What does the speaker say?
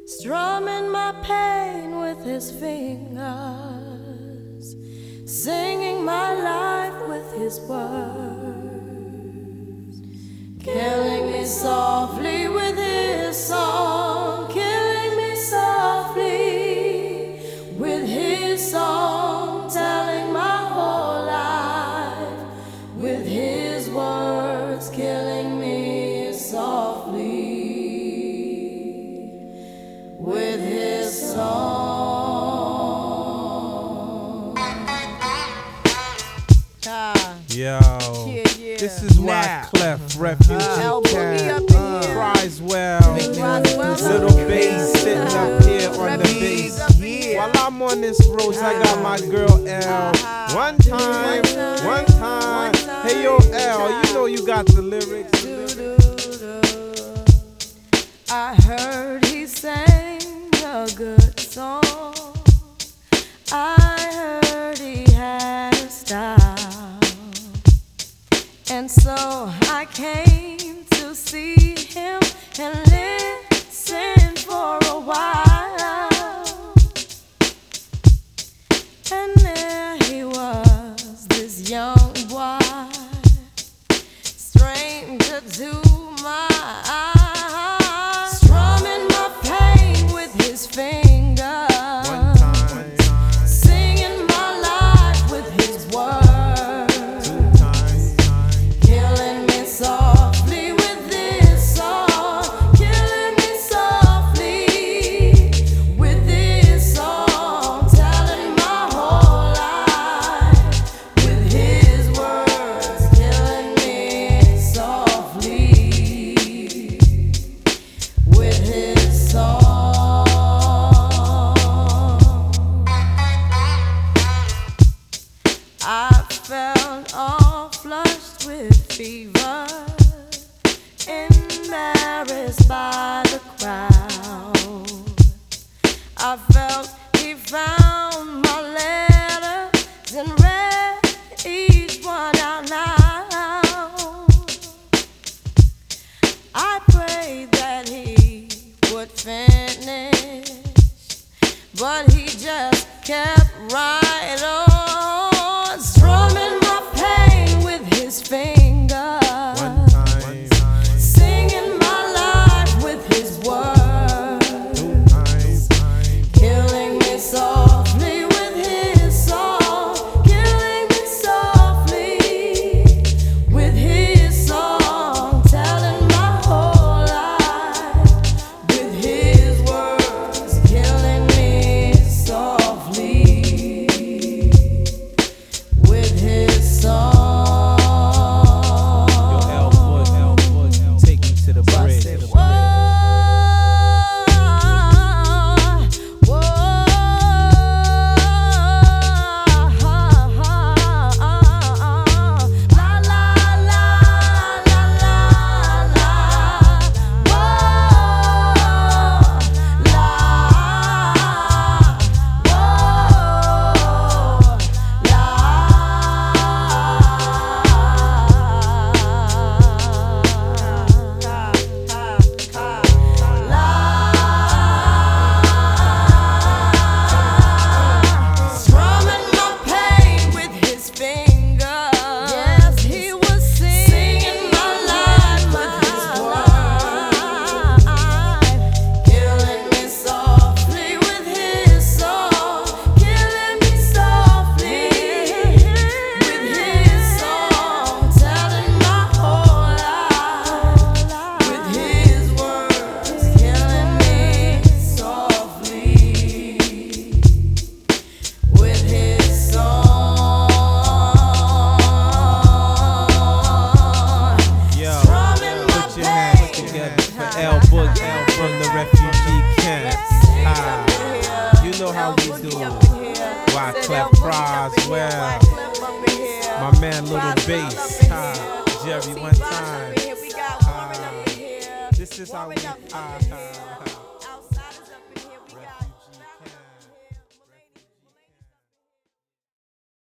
strumming my pain with his fingers, singing my life with his words, killing me softly with his song, killing me softly with his song, telling my whole life with his words, killing me softly with his song. Yo, Yeah. this is why Now. Clef Refugee L Boogie up in Cat here. cries well. Little bass sitting up here on the bass. While I'm on this road, I got my girl L. One time. Hey yo L, you know you got the lyrics. I heard he sang a good song. I heard he had a style, and so I came to see him and listen for a while. And there he was, this young boy, stranger to my eyes, strumming my pain with his fingers, One time. singing my life with his words, Two times. killing me softly with this song, killing me softly with this song, telling my whole life with his words, killing me softly with his song. I felt all flushed with fever, embarrassed by the crowd. I felt he found my letters and read each one out loud. I prayed that he would finish, but he just kept right on, strumming my pain with his fingers, One time. singing my life with his words, Two times. killing me softly with his song, killing me softly with his song, telling my whole life with his words, killing me softly with his song. Yo, L Boog, take me to the bridge. Whoa, whoa, la la la la la la, whoa, la, strumming my pain with his fingers. Yes, he was singing my life with his words, killing me softly with his song, killing me softly with his song, telling my whole life with his words, killing me softly with his song. Yo, Strumming my put your hands pain. together for L Boog from the refugee camp. You know how we do. Why Clef cries well. My man Little Bass. Jerry, one time. This is how we.